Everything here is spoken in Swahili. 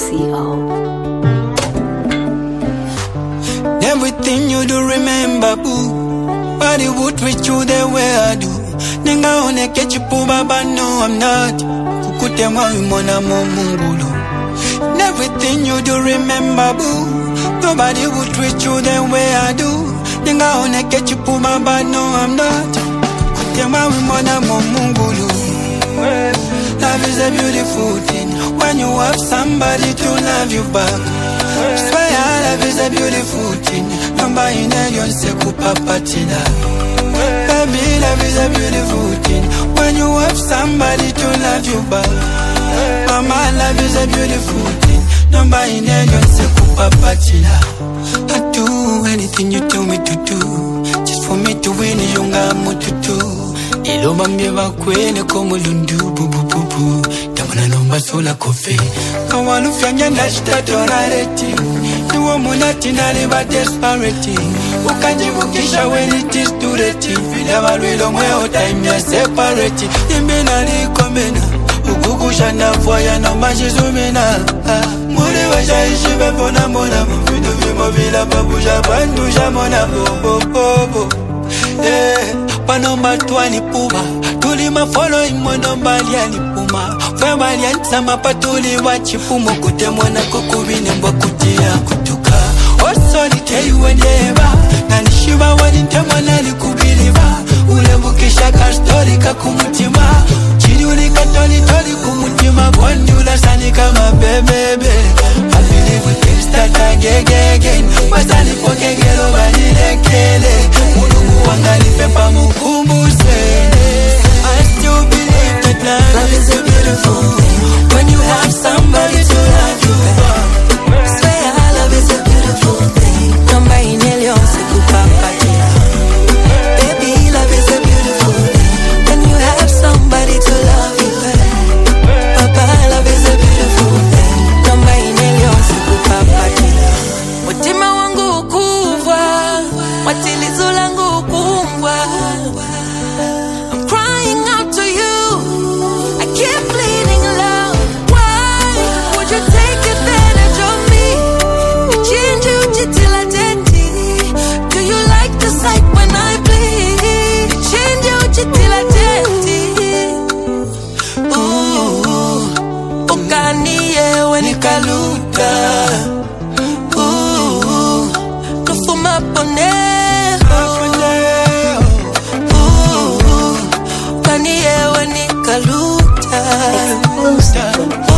Everything you do, remember, boo. Body would reach you the way I do. Ninga one kechi puba, but no, I'm not. Kukute mwa mona mungulu. Everything you do, remember, boo. Nobody would treat you the way I do. Ninga one kechi puba, but no, I'm not. Kukute mwa mona mungulu. Love is a beautiful thing when you have somebody to love you back. Swear love is a beautiful thing. Number in a se kupapatina. Baby, love is a beautiful thing when you have somebody to love you back. Mama, love is a beautiful thing. Number in a se kupapatina. I do anything you tell me to do, just for me to win. Yunga mututu. Ilo mambia kwene komulundu bubu. Tamana nomba sola kofe. Kawalu fyanya nashita tonareti. Nuwa munati naliba desperate. Ukajibukisha when it is too late. Vile walwilo mweo time ya separate. Imbina likomena. Ukukusha na fwaya na majizumina. Mure washa ishibe pona mona. Mvidu vimo vila babuja bandusha mona bobo. Panomba tuani puma. Tulima follow imono mbali alipuma. Fembali ansama patuli wachipumo. Kutemona kukubine mbo kutia kutuka. Osoli teyu wendeba. Nanishiba wanintemona likubiliba. Ulembukisha kastorika kumutima. Chidulika toli kumutima. Bondula sani kama bebebe. I believe we can start again. Wasani pokegelo banilekele. Mungu wangali pepa mukumbuse. I still believe that love is a beautiful thing when you have somebody to love you. Swear love is a beautiful thing. Namba inelio sikupapatia. Baby, love is a beautiful thing when you have somebody to love you. Papa, love is a beautiful thing. Namba inelio sikupapatia. Mutima wangu ukuvwa, watilizo langu kumbwa. I'm crying out to you, I keep bleeding love. Why would you take advantage of me? Change you till I do you like the sight when I bleed? Change you till I ooh, ukaniye wenikaluta. Ooh, kufuma pone. Ooh, ukaniye wenikaluta.